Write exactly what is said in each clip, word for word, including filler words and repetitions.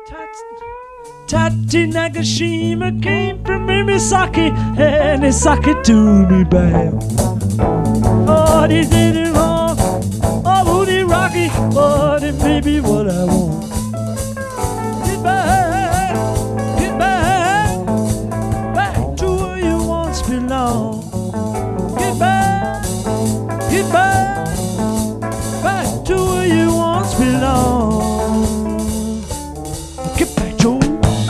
Tati Nagashima came from Misaki and he sucked it to me back. Oh, he did it wrong. Oh, Woody Rocky, but it may be what I want. Get back, get back, back to where you once belonged. Get back, get back, back to where you once belonged. Get back, Joe.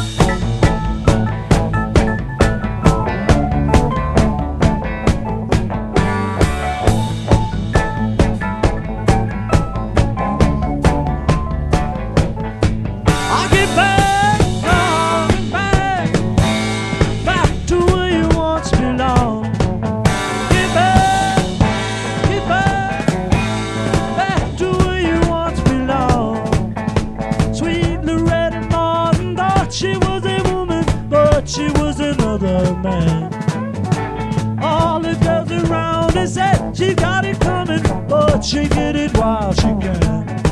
She was another man. All the girls around her said she got it coming, but she get it while she can.